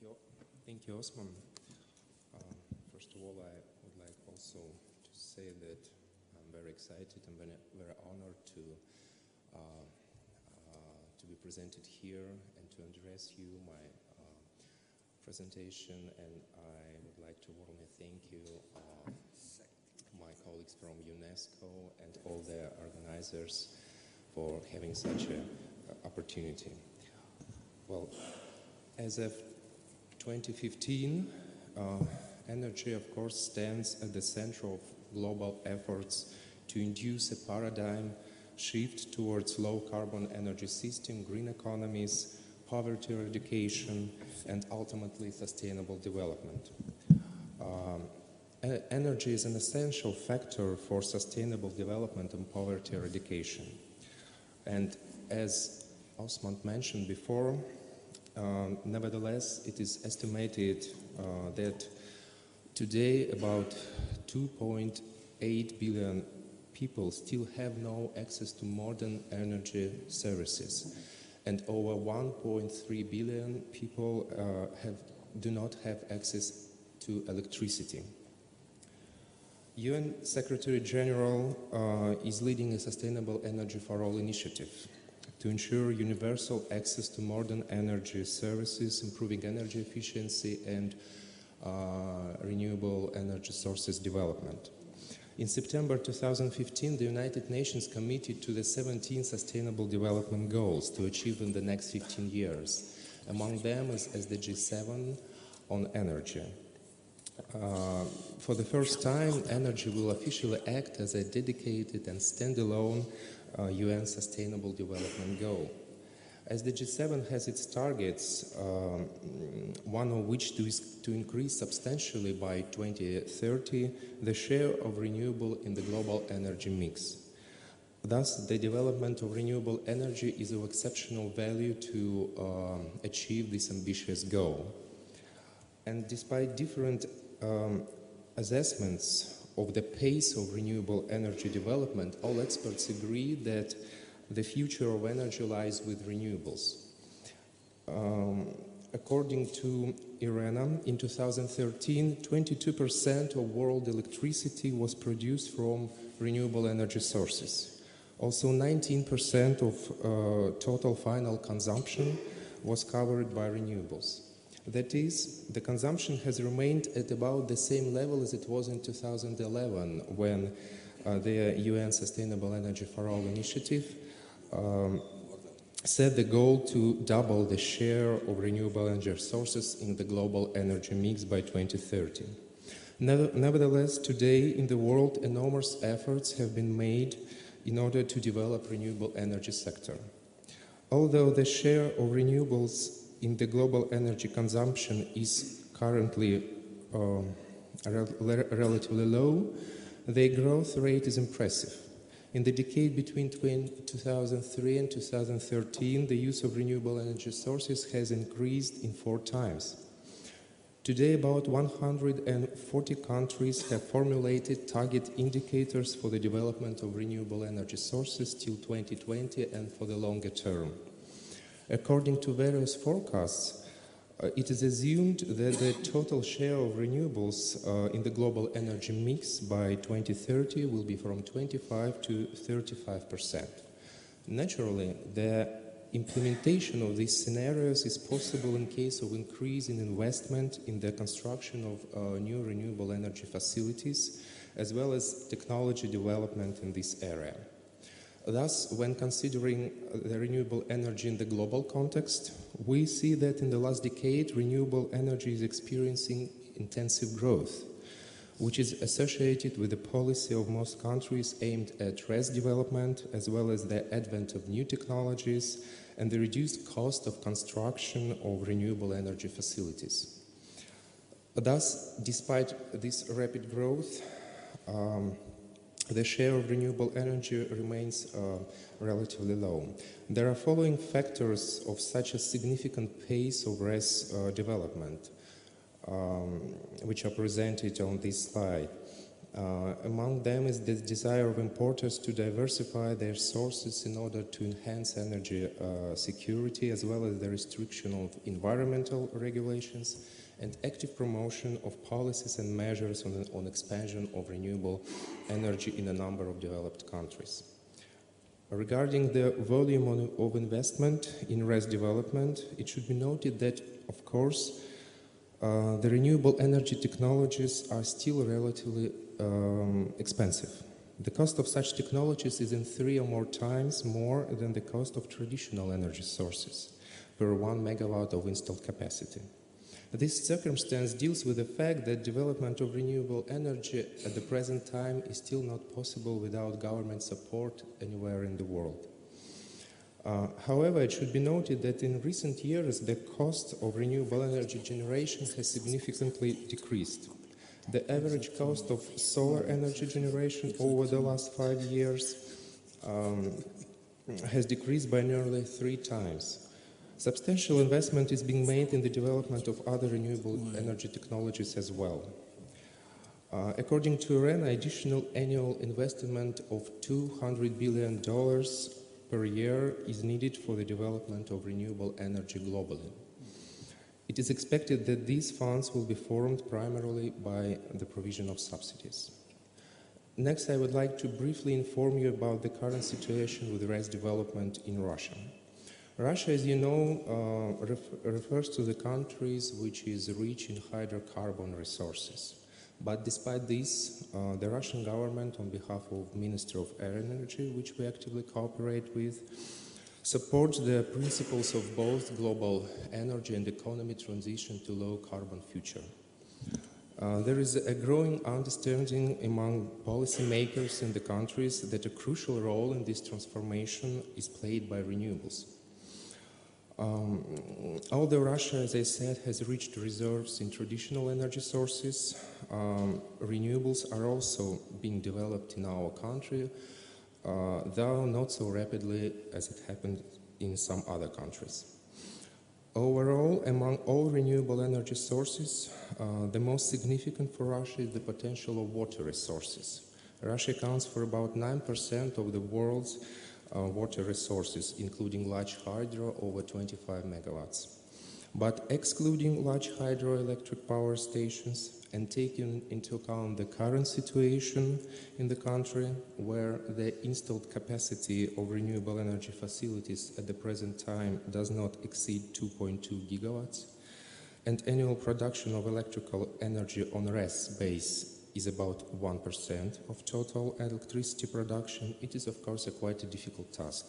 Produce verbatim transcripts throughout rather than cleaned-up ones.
you. Thank you, Osman. Uh, first of all, I would like also to say that I'm very excited and very, very honored to uh, uh, to be presented here and to address you my uh, presentation. And I would like to warmly thank you, uh, my colleagues from UNESCO and all the organizers for having such an opportunity. Well, as of twenty fifteen, uh, energy, of course, stands at the center of global efforts to induce a paradigm shift towards low-carbon energy system, green economies, poverty eradication, and ultimately sustainable development. Um, energy is an essential factor for sustainable development and poverty eradication. And as Osman mentioned before, Um, nevertheless, it is estimated uh, that today about two point eight billion people still have no access to modern energy services, and over one point three billion people uh, have, do not have access to electricity. U N Secretary General uh, is leading a Sustainable Energy for All initiative to ensure universal access to modern energy services, improving energy efficiency and uh, renewable energy sources development. In September two thousand fifteen, the United Nations committed to the seventeen Sustainable Development Goals to achieve in the next fifteen years. Among them is S D G seven on energy. Uh, for the first time, energy will officially act as a dedicated and standalone Uh, U N Sustainable Development Goal. S D G seven has its targets, um, one of which to, is to increase substantially by twenty thirty the share of renewable in the global energy mix. Thus, the development of renewable energy is of exceptional value to um, achieve this ambitious goal. And despite different um, assessments of the pace of renewable energy development, all experts agree that the future of energy lies with renewables. Um, according to IRENA, in two thousand thirteen, twenty-two percent of world electricity was produced from renewable energy sources. Also, nineteen percent of uh, total final consumption was covered by renewables. That is, the consumption has remained at about the same level as it was in two thousand eleven, when uh, the U N Sustainable Energy for All initiative um, set the goal to double the share of renewable energy sources in the global energy mix by twenty thirty. Nevertheless, today in the world, enormous efforts have been made in order to develop renewable energy sector. Although the share of renewables in the global energy consumption is currently um, rel relatively low, the growth rate is impressive. In the decade between two thousand three and two thousand thirteen, the use of renewable energy sources has increased in four times. Today, about one hundred forty countries have formulated target indicators for the development of renewable energy sources till twenty twenty and for the longer term. According to various forecasts, uh, it is assumed that the total share of renewables uh, in the global energy mix by twenty thirty will be from twenty-five to thirty-five percent. Naturally, the implementation of these scenarios is possible in case of increase in investment in the construction of uh, new renewable energy facilities, as well as technology development in this area. Thus, when considering the renewable energy in the global context, we see that in the last decade, renewable energy is experiencing intensive growth, which is associated with the policy of most countries aimed at R E S development, as well as the advent of new technologies and the reduced cost of construction of renewable energy facilities. Thus, despite this rapid growth, um, the share of renewable energy remains uh, relatively low. There are following factors of such a significant pace of R E S uh, development, um, which are presented on this slide. Uh, among them is the desire of importers to diversify their sources in order to enhance energy uh, security, as well as the restriction of environmental regulations and active promotion of policies and measures on, on expansion of renewable energy in a number of developed countries. Regarding the volume on, of investment in R E S development, it should be noted that, of course, uh, the renewable energy technologies are still relatively um, expensive. The cost of such technologies is in three or more times more than the cost of traditional energy sources per one megawatt of installed capacity. This circumstance deals with the fact that development of renewable energy at the present time is still not possible without government support anywhere in the world. Uh, however, it should be noted that in recent years the cost of renewable energy generation has significantly decreased. The average cost of solar energy generation over the last five years um, has decreased by nearly three times. Substantial investment is being made in the development of other renewable energy technologies as well. Uh, according to R E N, additional annual investment of two hundred billion dollars per year is needed for the development of renewable energy globally. It is expected that these funds will be formed primarily by the provision of subsidies. Next, I would like to briefly inform you about the current situation with R E S development in Russia. Russia, as you know, uh, ref refers to the countries which is rich in hydrocarbon resources. But despite this, uh, the Russian government, on behalf of Ministry of Energy, which we actively cooperate with, supports the principles of both global energy and economy transition to low-carbon future. Uh, there is a growing understanding among policymakers in the countries that a crucial role in this transformation is played by renewables. Um, although Russia, as I said, has reached reserves in traditional energy sources, um, renewables are also being developed in our country, uh, though not so rapidly as it happened in some other countries. Overall, among all renewable energy sources, uh, the most significant for Russia is the potential of water resources. Russia accounts for about nine percent of the world's Uh, water resources, including large hydro over twenty-five megawatts. But excluding large hydroelectric power stations and taking into account the current situation in the country, where the installed capacity of renewable energy facilities at the present time does not exceed two point two gigawatts, and annual production of electrical energy on R E S base is about one percent of total electricity production, it is of course a quite a difficult task.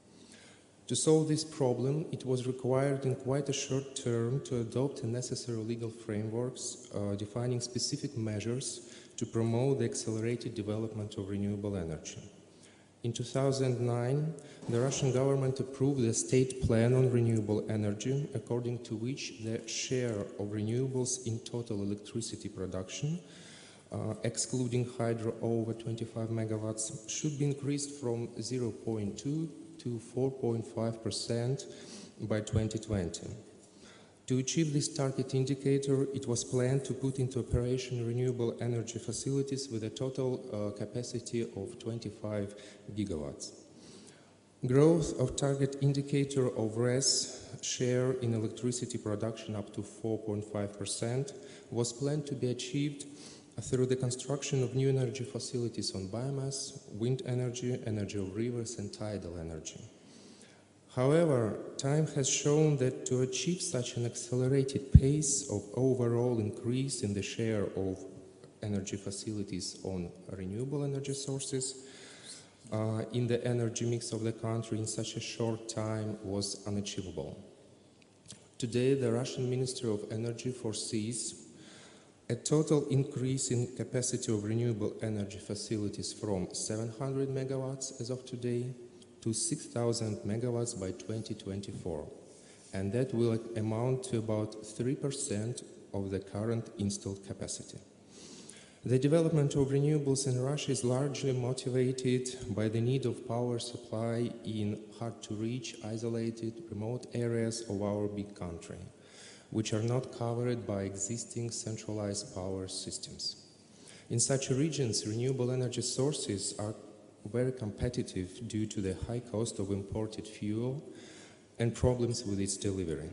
To solve this problem, it was required in quite a short term to adopt the necessary legal frameworks uh, defining specific measures to promote the accelerated development of renewable energy. In two thousand nine, the Russian government approved the state plan on renewable energy, according to which the share of renewables in total electricity production, Uh, excluding hydro over twenty-five megawatts, should be increased from zero point two to four point five percent by twenty twenty. To achieve this target indicator, it was planned to put into operation renewable energy facilities with a total uh, capacity of twenty-five gigawatts. Growth of target indicator of R E S share in electricity production up to four point five percent was planned to be achieved through the construction of new energy facilities on biomass, wind energy, energy of rivers, and tidal energy. However, time has shown that to achieve such an accelerated pace of overall increase in the share of energy facilities on renewable energy sources uh, in the energy mix of the country in such a short time was unachievable. Today, the Russian Ministry of Energy foresees a total increase in capacity of renewable energy facilities from seven hundred megawatts as of today to six thousand megawatts by twenty twenty-four, and that will amount to about three percent of the current installed capacity. The development of renewables in Russia is largely motivated by the need of power supply in hard-to-reach, isolated, remote areas of our big country, which are not covered by existing centralized power systems. In such regions, renewable energy sources are very competitive due to the high cost of imported fuel and problems with its delivery.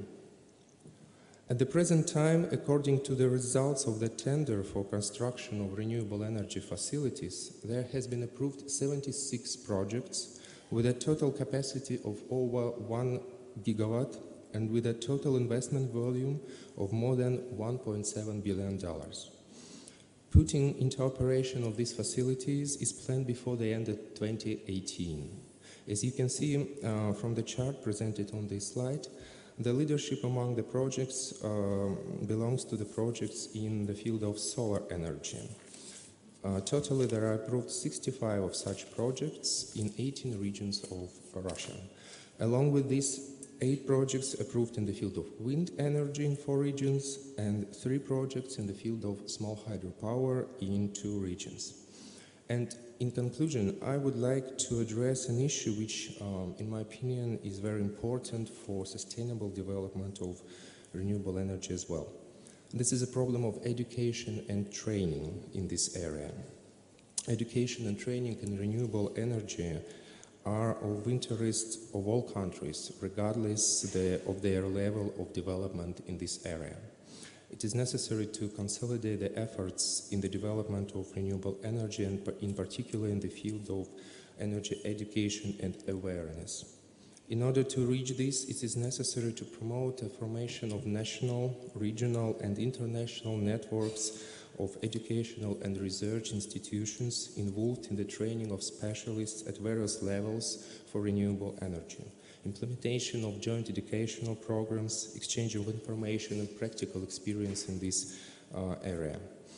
At the present time, according to the results of the tender for construction of renewable energy facilities, there has been approved seventy-six projects with a total capacity of over one gigawatt and with a total investment volume of more than one point seven billion dollars. Putting into operation of these facilities is planned before the end of twenty eighteen. As you can see uh, from the chart presented on this slide, the leadership among the projects uh, belongs to the projects in the field of solar energy. Uh, totally, there are approved sixty-five of such projects in eighteen regions of Russia. Along with these, eight projects approved in the field of wind energy in four regions and three projects in the field of small hydropower in two regions. And in conclusion, I would like to address an issue which, um, in my opinion, is very important for sustainable development of renewable energy as well. This is a problem of education and training in this area. Education and training in renewable energy are of interest of all countries, regardless the, of their level of development in this area. It is necessary to consolidate the efforts in the development of renewable energy and in particular in the field of energy education and awareness. In order to reach this, it is necessary to promote the formation of national, regional and international networks of educational and research institutions involved in the training of specialists at various levels for renewable energy, implementation of joint educational programs, exchange of information and practical experience in this uh, area.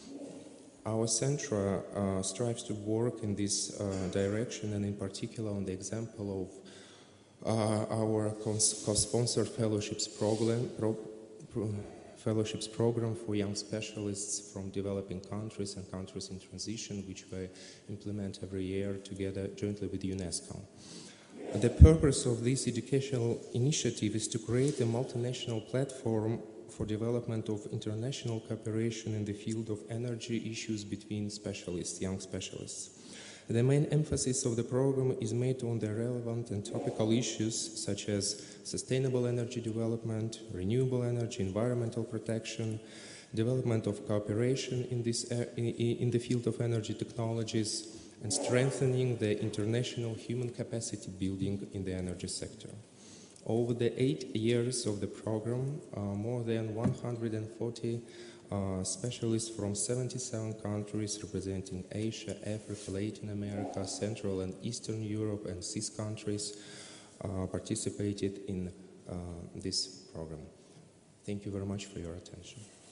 Our Centra uh, strives to work in this uh, direction, and in particular on the example of uh, our co-sponsored fellowships program, pro pro fellowships program for young specialists from developing countries and countries in transition, which we implement every year together jointly with UNESCO. The purpose of this educational initiative is to create a multinational platform for development of international cooperation in the field of energy issues between specialists, young specialists. The main emphasis of the program is made on the relevant and topical issues such as sustainable energy development, renewable energy, environmental protection, development of cooperation in, this, uh, in, in the field of energy technologies, and strengthening the international human capacity building in the energy sector. Over the eight years of the program, uh, more than one hundred forty uh, specialists from seventy-seven countries representing Asia, Africa, Latin America, Central and Eastern Europe and C I S countries uh, participated in uh, this program. Thank you very much for your attention.